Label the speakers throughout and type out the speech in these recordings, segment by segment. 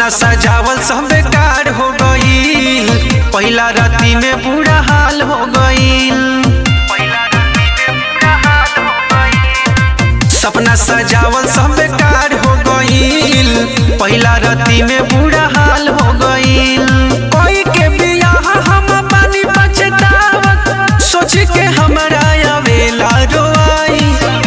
Speaker 1: सजावल सब बेकार हो गईल, पहिला राती में बुरा हाल हो गईल। सपना सजावल सब बेकार हो गईल, पहिला राती में बुरा हाल हो गईल। कोई के बियाह हम पानी पछतावत, सोच के हमरा आवेला रोआई।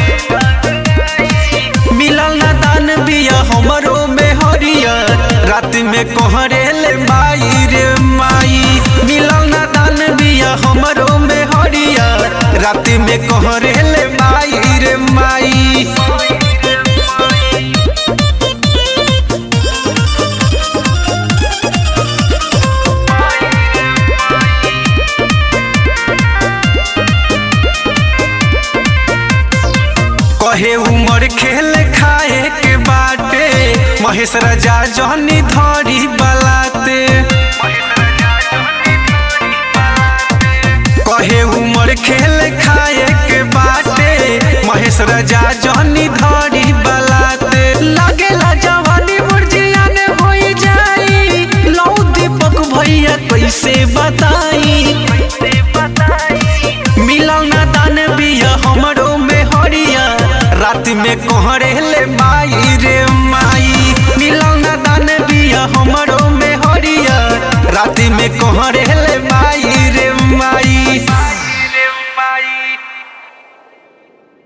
Speaker 1: मिलल ना दान बिया हमरो में हरिया, रात में कोहरे ले माई रे माई। मिलल ना दान बिया हमरो में हरिया, रात में कोहरे ले माई रे माई। कहे उमर खेल खाए के बाटे, महेश राजा जहनी धरी बलाते। कहे उमर खेल खाए के बाटे, महेश राजा जहनी धरी